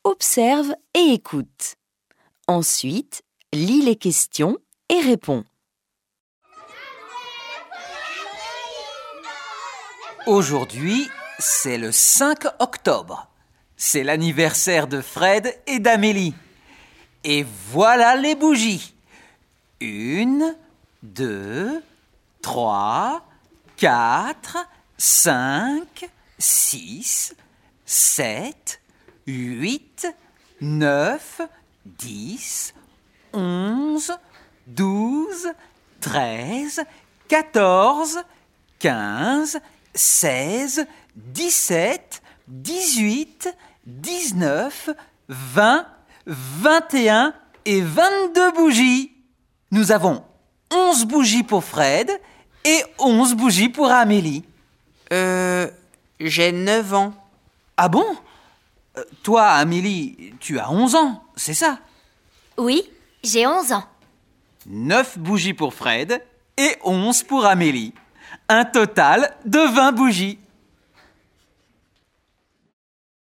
observe et écoute. Ensuite, lis les questions et réponds. Aujourd'hui, c'est le 5 octobre. C'est l'anniversaire de Fred et d'Amélie. Et voilà les bougies. 1, 2, 3, 4, 5, 6, 7, 8, 9, 10, 11, 12, 13, 14, 15, 16, 17, 18, 19, 20, 21 et 22 bougies. Nous avons 11 bougies pour Fred et 11 bougies pour Amélie. J'ai 9 ans. Ah bon ? Toi, Amélie, tu as 11 ans, c'est ça ? Oui, j'ai 11 ans. 9 bougies pour Fred et 11 pour Amélie. Un total de 20 bougies.